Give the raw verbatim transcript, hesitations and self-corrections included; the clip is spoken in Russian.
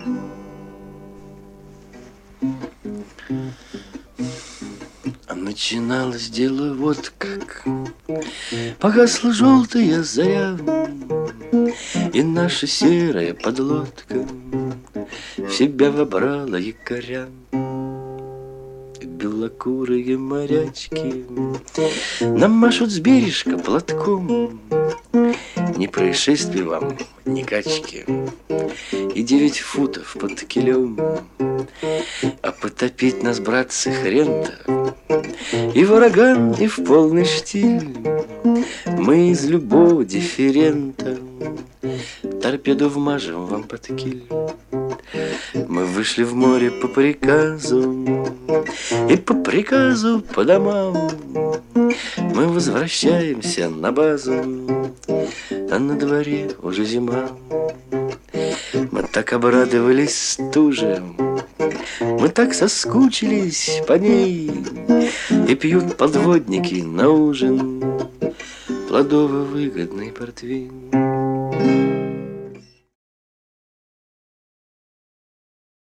А начиналось дело вот как. Погасла желтая заря, и наша серая подлодка в себя вобрала якоря. Белокурые морячки нам машут с бережка платком. Ни происшествий вам, ни качки, и девять футов под килем. А потопить нас, братцы, хрен-то, и в ураган, и в полный штиль. Мы из любого дифферента торпеду вмажем вам под киль. Мы вышли в море по приказу, и по приказу по домам мы возвращаемся на базу, а на дворе уже зима. Мы так обрадовались стуже, мы так соскучились по ней, и пьют подводники на ужин плодово-выгодный портвейн.